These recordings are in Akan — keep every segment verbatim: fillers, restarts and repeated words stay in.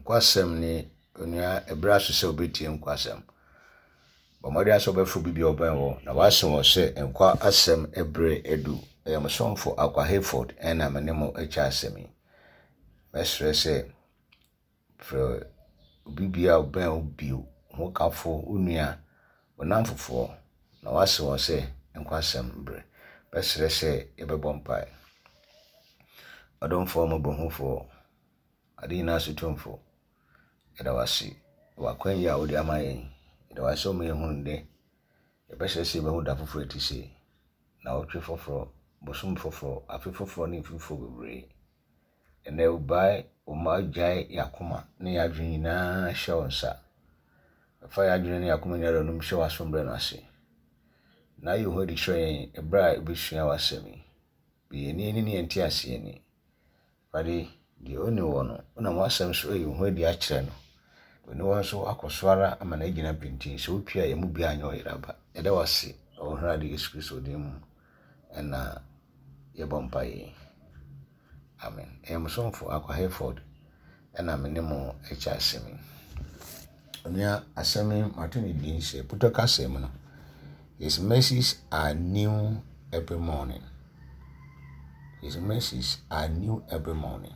Nkwasem ni onua ebra so se obetie nkwasem. Bomodi aso befu bibi oban wo na wasen wo se nkwa asem ebre edu. E msonfo akwa Hayford ena menemo echa asemi. Mesre se fro bibia oban obiu ho kafo onua onamfofo na wasen wo se nkwasem bre. Mesre se yebebo mpai. Adonfo mo bohufo adi na sutumfo eda wasi wakwan ya odi amaye eda wasi o me hunde e be sese be hu da foforo etise na otwe foforo bosum foforo afi foforo ni fifo bebre ene ubai o ma jai yakoma ne yadwin na shawonsa fa yadwin ne yakoma nyaro num shawa sombre no ase na yo hodi hwen ebra ebesua wasemi bi eni eni ne enti ase ni Padi di oni wono una mwasem so e ho di a kire no oni won so akoswara ama na gina pintin so twia ye mu bia anyo iraba ede wase o hra di Yesu Kristo dim na ye bompaye amen e msonfo akwa Hayford na menemo echa asemi onia asemi matuni din se putoka sem no his mercies are new every morning. His mercies are new every morning.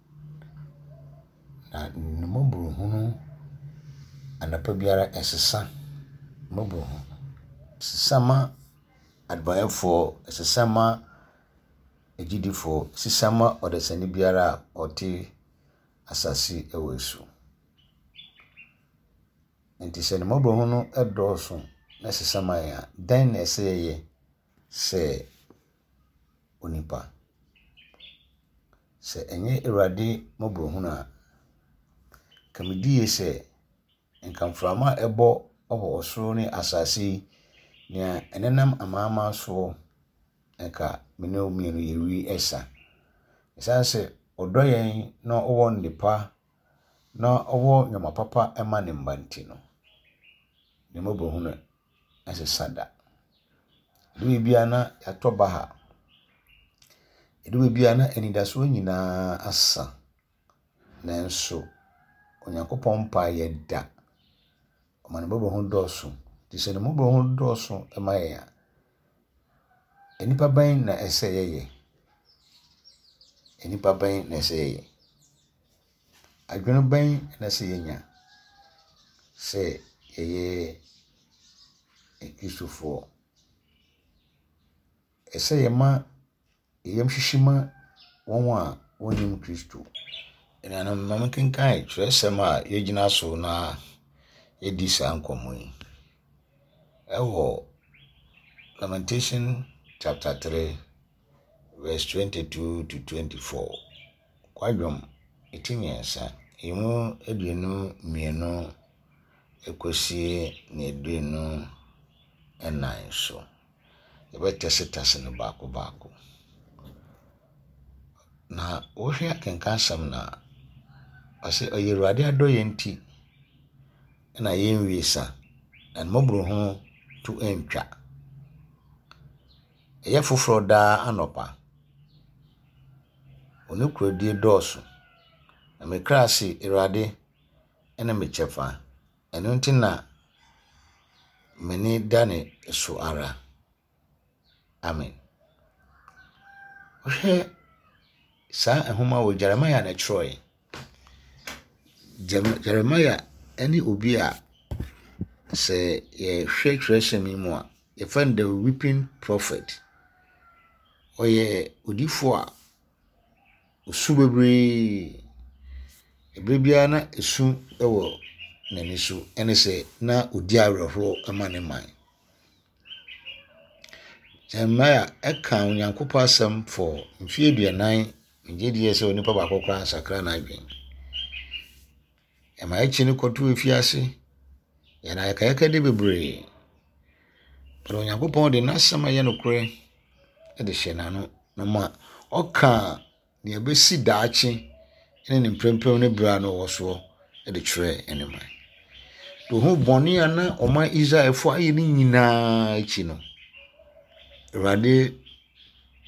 Na numoburu hunu anapa biara esesa moburu sesama adbayefo sesama ejidifo sesama odesani biara oti asasi ewesu enti se numoburu hunu edoso na sesama ya dan na eseye se onipa se enye Awurade moburu hunu kamidie se nkamframa ebo obo osoro ni asase ni enenam amama so enka mene mienu yewi esa esa se odoyen na owo nipa na owo nyoma papa ema ne mbanti no ne moburu hunu ase sada duwe bia na yatoba ha eduwe bia na enidaso nyina asa nanso Onyankopon pa yeda omane bobo hu doso ti se ne bobo hu doso emaye ya enipa ban na ese yeye enipa ban na ese yeye adwene ban na se yenya se yeye ekisufo ese yema yem hwihwima wonwa wonim Kristo ena na mamakin kai tresema yegina so na edisa nkomo yi ewo Lamentation chapter three verse twenty-two to twenty-four kwadwom etinyensa emu eduenu mienu ekosie na eduenu enan so ebetese tase no baako baako na ohwe akenkasam na ase oyerwade adoye nti na yenwiesa en moburu ho tu entwa eye foforo da anopa onukuradie doso na mekrase Awurade ene mechefa eno nti na meni dane so ara amen ohwe sa ehoma wo Jeremiah na Troy Jeremiah any obi a se ye hwe hwehwemi mu a ye find the weeping prophet oye odifo a osu bebre ebrebia na esu ewo nani so ene se na odi awrehoro amane man Jeremiah eka Onyankopon asem for mfie aduanan ngedi ye se onipa ba kokra sakra na adwen ema echi ni kotu efiase ya na yaka yaka de bebre pero Onyankopon de nasema ye nokure e de hye nano na ma oka ne abesi daachi ene ne mprempem ne bra no woso e de twere enema to hu boni ana oma Israel fo aye ni nyina echi no Awurade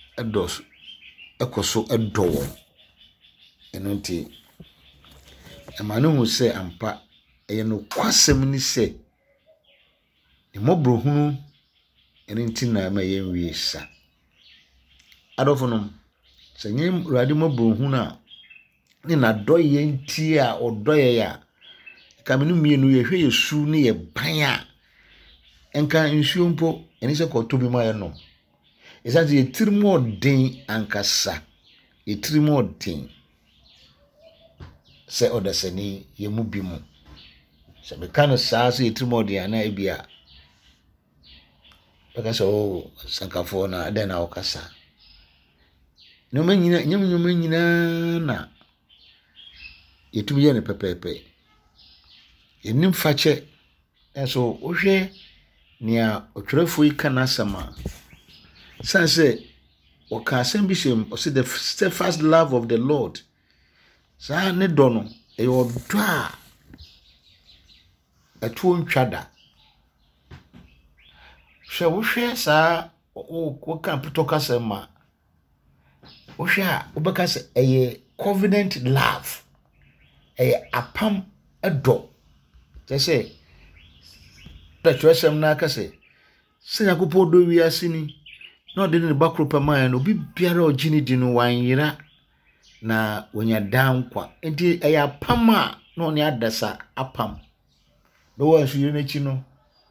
edos ekoso edowo enonti emanu hu se ampa eye no kwasem ni se emobrohunu ene ntina ma yenwie sa adofonom se nyem urade mobrohunu a ni na doye nti a odoye ya kamenu mienu ye hwe yesu ni ye ban a enka nsuo mpo eni se koto bi ma ye no esanti ye tirimo den ankasa ye tirimo den se odasani ye mu bi mu se me kan saa so ye tirimo den ana ebia baka so sankafo na den na okasa no manyina nyam nyam nyina na yetumi ye ne pepepe yenim fache enso ohwe nia otwerefo yi kana sama sanse o ka asem bi shem o say the steadfast love of the Lord sa ne do no e odo a eto ntwada hwe wo hwe sa o ko kan pitoka sema o hwe a obeka se eye covenant love eye apam edo say the chwesem na aka say se yakopo do wiase ni na ode ne bakro pama no bi biara ogini di no wanyira na wonya dankwa enti aya pama na oni adasa apam do wa hwire na chi no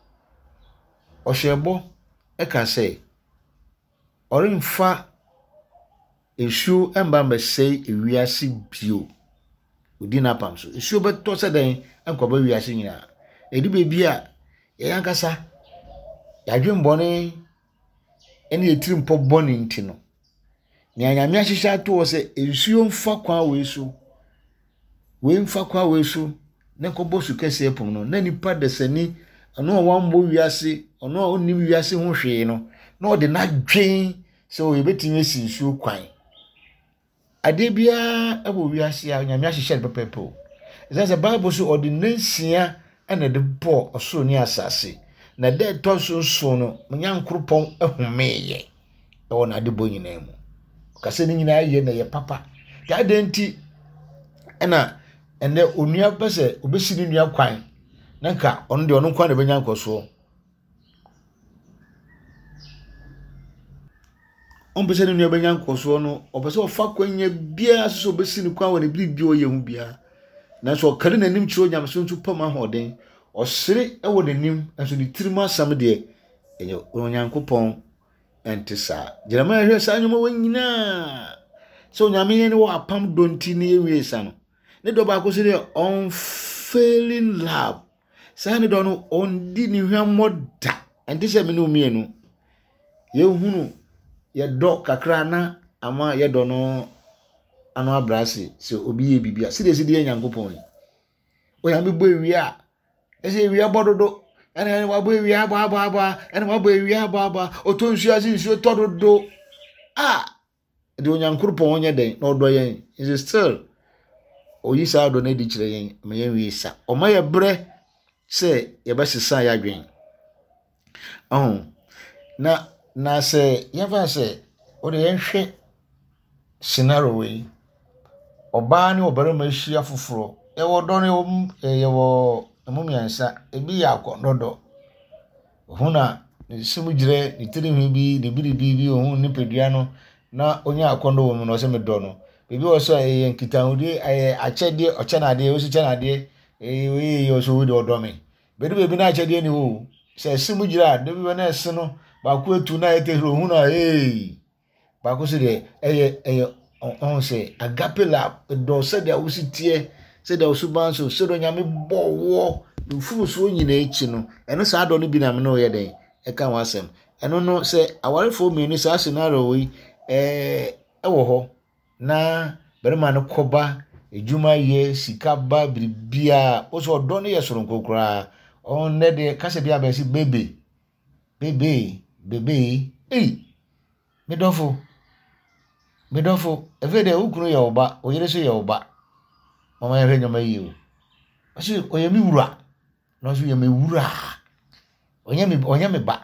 ohyebo e ka say orimfa esu emba mesei ewiase bio odi na pam so esu beto se den enkoba wiase nyina edi bebi a yankasa yadwembone ene yetirim po bone nti no ne anyame ahyehya to wo se esuo mfa kwa wesu we mfa kwa wesu ne kobo su kese epum no na nipa desani ono a wambo wiase ono a onim wiase ho hwe no na ode na dwen se o yebetime si nsuo kwan ade bia abo wiase a anyame ahyehya de pepepo ezase bible so ordinansia ene de bo osoro ni asase na de to so so no munyankropon ehumeye e wona de bo nyina mu kase ni nyina ye na ye papa ya de nti ena ene onua pese obesi ni nua kwan nanka ono de ono kwan de benyankoso on pese ni nua benyankoso no opese ofa kwanya bia so obesi ni kwan woni bibi o ye hu bia na so kare nanim chiro nyamso ntu pama hoden osere ewo nanim enso ni tirima sam de enye onyankopon entisa Jeremiah hwe sa nyoma wanyina so nyame ne wo apam donti ne ewie sa no ne do ba ko se de unfailing love sa ne do no ondi ni hwamoda entisa me no mienu ye hunu ye do kakra na ama ye do no ano abrase se obi ye bibia se de se de nyankopon o ya me bo ewia ese ewia bododo ene wa bo ewia ba ba ba ene wa bo ewia ba ba o to nsu asi nsu tododo ah de onyankopon onye den na odo yen is still o yi sa do na di kire yen me yen wi sa o ma ye bre se ye ba sisa ya dwen oh na na se ye fa se o de yen hwe scenario we oba ni obarima hia foforo e wo do ne wo e wo amumiansa ebi ya akododo huna simu gire ni tirinwi bi ni biribi bi ohun ni pedua no na onya akondo wo mu no se me do no bebi wo so e nkitahudi e achede ochenade o si chenade e we yo so wo de odo me bedu bebi na achede ni wo se simu gira de bi na ese no ba ku etu na ete hro huna eh ba ku se de eye eye on se agape la do se de usitie se de usubanso se do nyame bowo fu so nyina echi no eno sa do no bi na me no ye den e kan wasem eno no se awarefo mi ni sa scenario wi eh ewo ho na berema no koba ejuma ye sika ba bibia o so do no ye soro nkokura on ne de kase bia ba si bebe bebe bebe eh me dofo me dofo evede ukunu ye oba oyere so ye oba mama ye nyoma yiwo asi oyemi wura no so yemi wura onyemi onyemi ba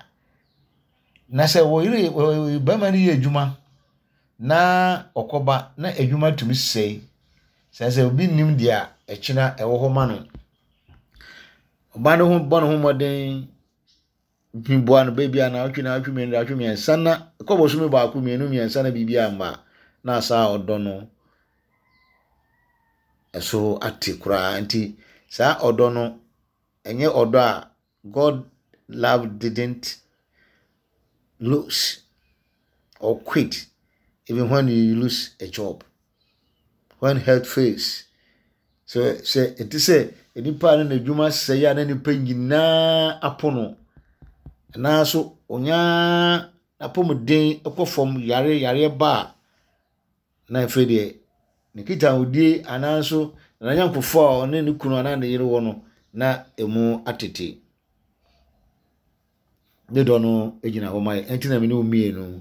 na se wo yire ba ma ni ejuma na okoba na ejuma tumi sei Sense obi nim dia echina ewo ho ma no. Oba no ho bo no ho modern bimboa no baby ana atwi na atwi me atwi me sana kobo so me ba ku me no me sana bibia ma na asa odo no eso ati kura anti sa odo no enye odo a God love didn't lose or quit even when you lose a job, when health fails. So say it is say any part in the juma say ya na ni pa nyina apono na so onya apomden ekofom yare yare ba na efede ne kita odie ananso na nyankofo a ne ne kunu ana ne yire wo no na emu atete ne do no ejina ho mai entina me ne omie no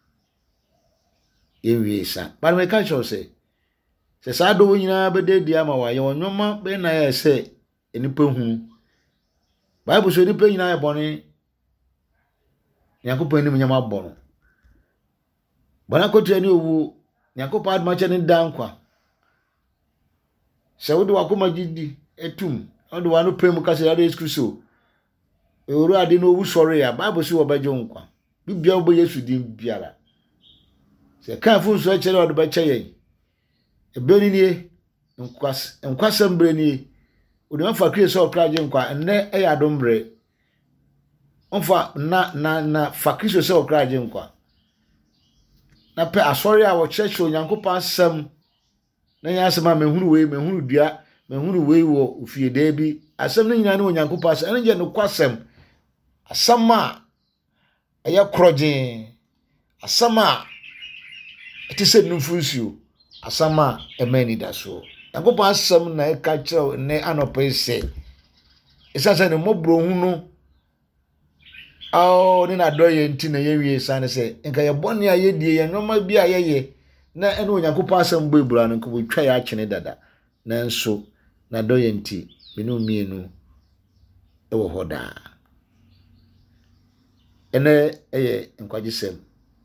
yewie sa but me ka cho say se sa do nyina bede dia ma wa ye onwoma be na ya se enipa hu Bible so enipa nyina ya bone Nyankopon nim nyama bono bana kotu ani owu Nyankopon adma che ne dankwa se wo de wakoma gidi etum o de wanu premu ka se Yesu Kristo e oru ade no owu sori ya Bible so obajo nkwa bibia obo Yesu din biara se kan fu so chere o de ba che yen ebeni nie nkwas nkwasam bre nie o de mafa Kristo o kraje nkwa enne e ya dombre onfa na na na fa Kristo se o kraje nkwa na pe asori a wo church Onyankopon asem na nya asem a mehunu we mehunu dua mehunu we wo ofiede bi asem na nyina na Onyankopon asem ene je no kwasem asem a eye kroje asem a eti se numfunsuo asem a emani da so Onyankopon asem na e ka kire ne anopa ise isasa ne mobro hu no aw ni na doye nti na yewie sane se nka ye bone a yedie ye noma bi a yeye na ene Onyankopon asem gbebura no ko twa ya kyene dada na nso na doye nti binu mienu e wo hoda ene eye nkwagisem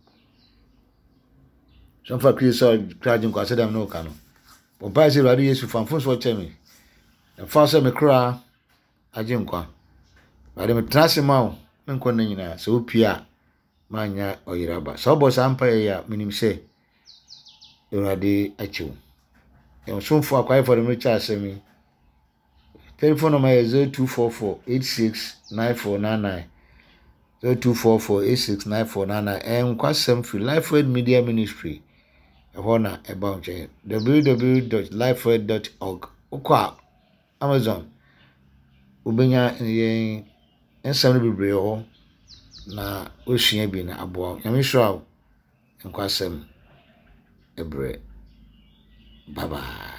sonfa Kristo kraje nkwase dam no ka no bo ba se rade Yesu fanfon so chemi na fa se me kra aje nkwa rade me trase mawo nko na nyina so pia manya oyiraba so bo sampa ya minim se urade achiwo e so mfo akwai for me cha asemi telephone number is zero two four four eight six nine four nine nine zero two four four eight six nine four nine nine en kwasem free Lifeword Media Ministry e hona e ba nche w w w dot lifeword dot org ukwa Amazon ubenya yen ensam bibre ho na osua bi na abo nyame hwa nkwasem ebre bye bye.